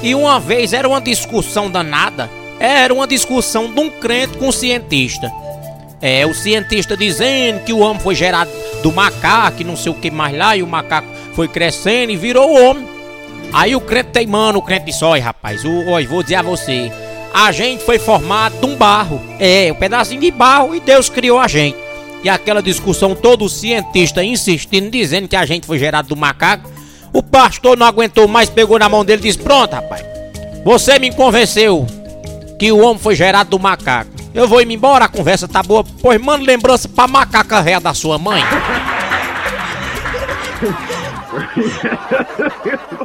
E uma vez era uma discussão danada. Era uma discussão de um crente com um cientista. O cientista dizendo que o homem foi gerado do macaco e não sei o que mais lá. E o macaco foi crescendo e virou o homem. Aí o crente teimando, o crente disse: olha rapaz, vou dizer a você, a gente foi formado de um barro. Um pedacinho de barro, e Deus criou a gente. E aquela discussão, todo o cientista insistindo, dizendo que a gente foi gerado do macaco. O pastor não aguentou mais, pegou na mão dele e disse: pronto rapaz, você me convenceu que o homem foi gerado do macaco. Eu vou ir embora, a conversa tá boa. Pois manda lembrança pra macaca réia da sua mãe.